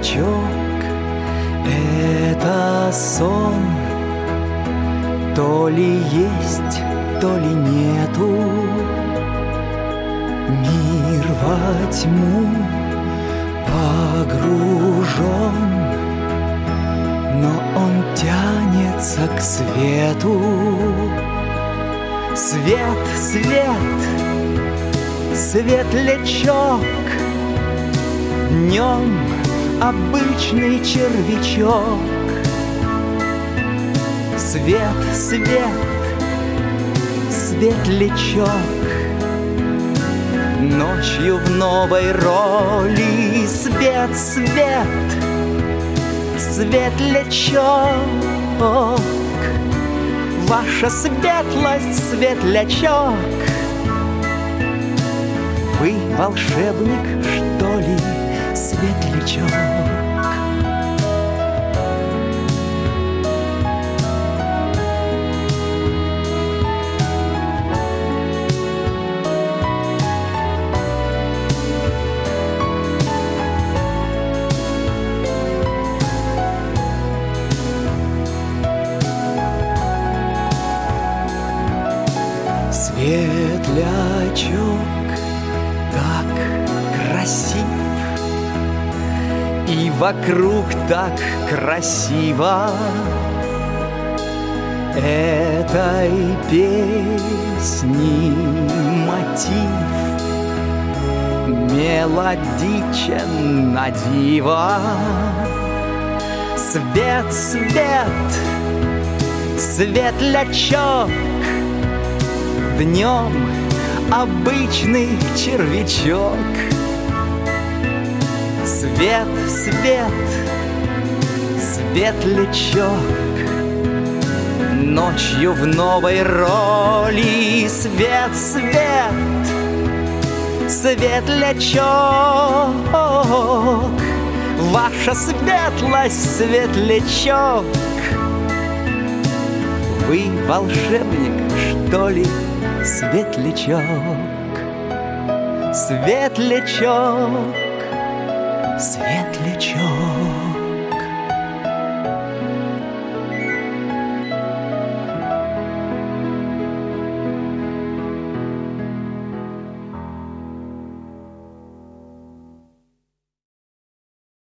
Светлячок — это сон, то ли есть, то ли нету. Мир во тьму погружен, но он тянется к свету. Свет, свет, светлячок, днем обычный червячок. Свет, свет, светлячок, ночью в новой роли. Свет, свет, светлячок, ваша светлость, светлячок. Вы волшебник, что ли, светлячок? Светлячок так красив, и вокруг так красиво. Этой песни мотив мелодичен на диво. Свет, свет, светлячок, днем обычный червячок. Свет, свет, светлячок, ночью в новой роли. Свет, свет, светлячок, ваша светлость, светлячок. Вы волшебник, что ли, светлячок? Светлячок, светлячок.